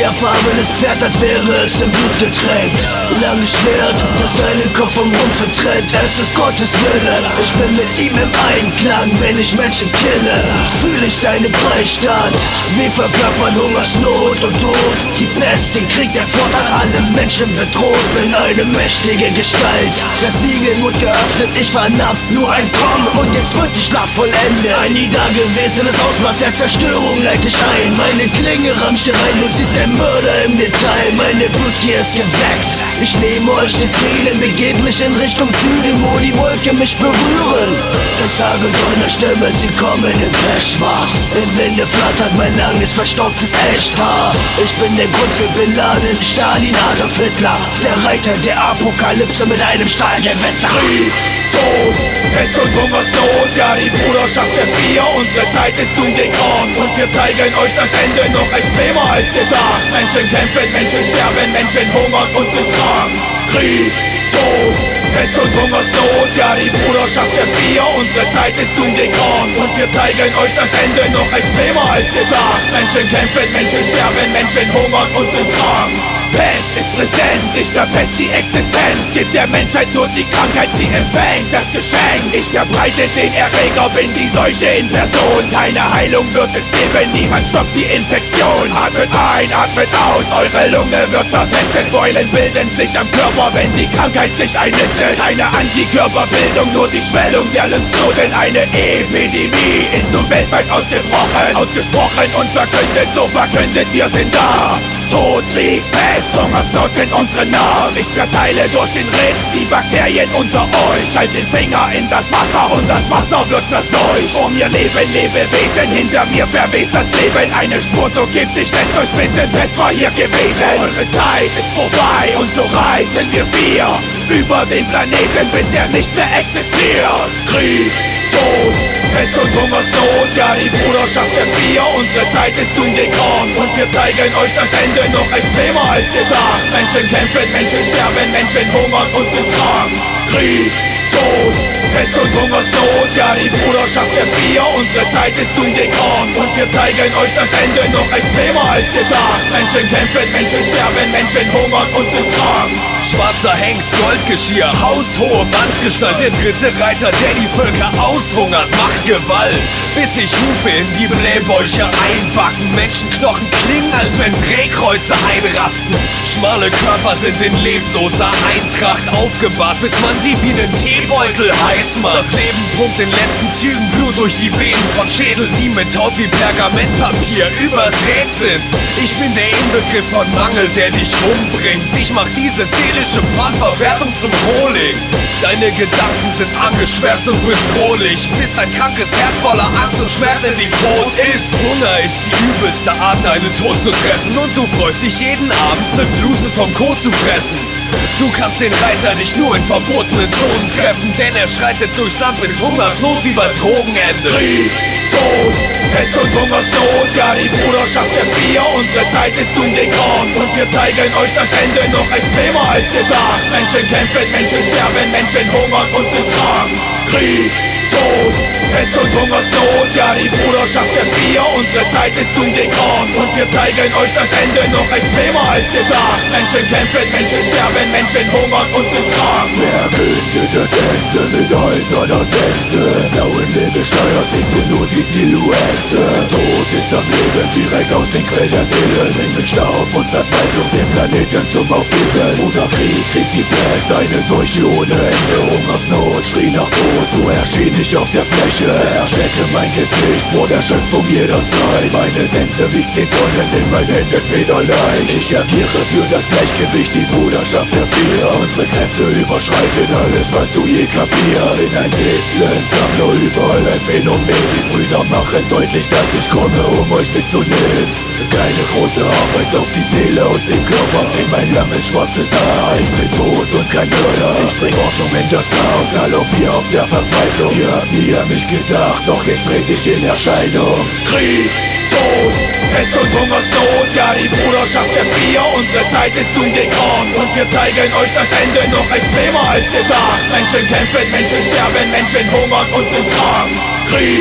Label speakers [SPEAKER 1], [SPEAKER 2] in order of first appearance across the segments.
[SPEAKER 1] lilafarbenes Pferd, als wäre es im Blut getränkt. Langes Schwert, das deinen Kopf vom Rumpf trennt. Es ist Gottes Wille, ich bin mit ihm im Einklang. Wenn ich Menschen kille, fühle ich seinen Beistand. Wir verkörpern Hungersnot und Tod. Die Pest, den Krieg, der fordert alle Menschen bedroht. Bin eine mächtige Gestalt, das Siegel wurde geöffnet. Ich vernahm nur ein Komm und jetzt wird die Schlacht vollendet. Ein nie dagewesenes Ausmaß der Zerstörung leite ich ein. Meine Klinge rammt dir rein, du siehst den Mörder im Detail. Meine Blutgier ist geweckt, ich nehme euch den Frieden. Begeb mich in Richtung Süden, wo die Wolken mich berühren. Es hagelt eure Stimme, sie kommen in Peschwach. Im Winde flattert mein langes, verstaubtes Echthaar. Ich bin der Grund für Bin Laden, Stalin, Adolf Hitler. Der Reiter der Apokalypse mit einem Stahlgewetter.
[SPEAKER 2] Krieg, Tod, Pest und Hungersnot, ja die Bruderschaft der Vier. Unsere Zeit ist nun gekommen und wir zeigen euch das Ende noch extremer als gedacht. Menschen kämpfen, Menschen sterben, Menschen hungern und sind krank. Krieg, Tod, Pest und Hungersnot, ja die Bruderschaft der Vier. Unsere Zeit ist nun gekommen und wir zeigen euch das Ende noch extremer als gedacht. Menschen kämpfen, Menschen sterben, Menschen hungern und sind krank. Pest ist präsent, ich verpest die Existenz. Gib der Menschheit nur die Krankheit, sie empfängt das Geschenk. Ich verbreite den Erreger, bin die Seuche in Person. Keine Heilung wird es geben, niemand stoppt die Infektion. Atmet ein, atmet aus, eure Lunge wird verpestet. Beulen bilden sich am Körper, wenn die Krankheit sich einnistet. Keine Antikörperbildung, nur die Schwellung der Lymphknoten. Eine Epidemie ist nun weltweit ausgebrochen. Ausgesprochen und verkündet, so verkündet, wir sind da. Tod, Krieg, Pest, Hungersnot sind unsere Namen. Ich verteile durch den Ritt die Bakterien unter euch. Halt den Finger in das Wasser und das Wasser wird verseucht. Vor mir leben Lebewesen, hinter mir verwest das Leben. Eine Spur so giftig, lässt euch wissen, Pest war hier gewesen. Eure Zeit ist vorbei und so reiten wir vier über den Planeten, bis er nicht mehr existiert. Krieg, Tod, Pest und Hungersnot, ja die Bruderschaft der Vier. Unsere Zeit ist nun gekommen und wir zeigen euch das Ende noch extremer als gedacht. Menschen kämpfen, Menschen sterben, Menschen hungern und sind krank. Krieg, Tod, Pest und Hungersnot, ja die Bruderschaft der Vier. Unsere Zeit ist nun gekommen und wir zeigen euch das Ende noch extremer als gedacht. Menschen kämpfen, Menschen sterben, Menschen hungern und sind krank.
[SPEAKER 3] Schwarzer Hengst, Goldgeschirr, haushohe Mannsgestalt. Der dritte Reiter, der die Völker aushungert, macht Gewalt. Bis ich Hufe in die Blähbäuche einbacken. Menschenknochen klingen, als wenn Drehkreuze einrasten. Schmale Körper sind in lebloser Eintracht aufgebahrt, bis man sie wie nen Teebeutel heiß macht. Das Leben pumpt in letzten Zügen Blut durch die Venen von Schädeln, die mit Haut wie Pergamentpapier übersät sind. Ich bin der Inbegriff von Mangel, der dich umbringt. Ich mach diese seelische Pfandverwertung zum Rohling. Deine Gedanken sind angeschwärzt und bedrohlich, bis dein krankes Herz voller Angst und Schmerz endlich tot ist. Hunger ist die übelste Art, deinen Tod zu treffen, und du freust dich jeden Abend, ne Flusen vom Kot zu fressen. Du kannst den Reiter nicht nur in verbotenen Zonen treffen, denn er schreitet durchs Land bis Hungersnot wie bei Drogenende.
[SPEAKER 2] Krieg, Tod, Pest und Hungersnot, ja die Bruderschaft der Vier. Unsere Zeit ist nun gekommen und wir zeigen euch das Ende noch extremer als gedacht. Menschen kämpfen, Menschen sterben, Menschen hungern und sind krank. Krieg, Tod, Pest und Hungersnot, ja die Bruderschaft der Vier. Unsere Zeit ist nun gekommen und wir zeigen euch das Ende noch extremer als gedacht. Menschen kämpfen, Menschen sterben, Menschen hungern und sind krank.
[SPEAKER 1] Verkündet das Ende mit eiserner Sense. Blauen Nebelschleier siehst du nur die Silhouette. Tod ist am Leben direkt aus den Quell der Seele. Bringt mit Staub und Verzweiflung den Planeten zum Aufgeben. Bruder Krieg rief die Pest, eine Seuche ohne Ende. Hungersnot schrie nach Tod, so erschien ich auf der Fläche. Verstecke mein Gesicht vor der Schöpfung jederzeit. Meine Sense wiegt 10 Tonnen in meinen Händen federleicht. Ich agiere für das Gleichgewicht, die Bruderschaft der Vier. Unsere Kräfte überschreiten alles, was du je kapierst. Bin ein Seelensammler, überall ein Phänomen. Die Brüder machen deutlich, dass ich komme, um euch mitzunehmen. Keine große Arbeit saugt die Seele aus dem Körper. Seh mein langes schwarzes Haar. Ich bin tot und kein Mörder. Ich bring Ordnung in das Chaos, galoppier auf der Verzweiflung. Ihr habt nie an mich gedacht, doch jetzt trete ich in Erscheinung.
[SPEAKER 2] Krieg, Tod, Pest und Hungersnot, ja die Bruderschaft der Vier. Unsere Zeit ist nun gekommen und wir zeigen euch das Ende noch extremer als gedacht. Menschen kämpfen, Menschen sterben, Menschen hungern und sind krank. Krieg,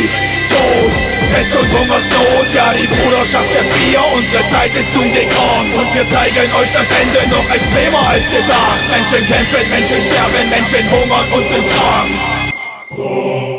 [SPEAKER 2] Tod, Pest und Hungersnot, ja die Bruderschaft der Vier. Unsere Zeit ist nun gekrönt und wir zeigen euch das Ende noch extremer als gedacht. Menschen kämpfen, Menschen sterben, Menschen hungern und sind krank.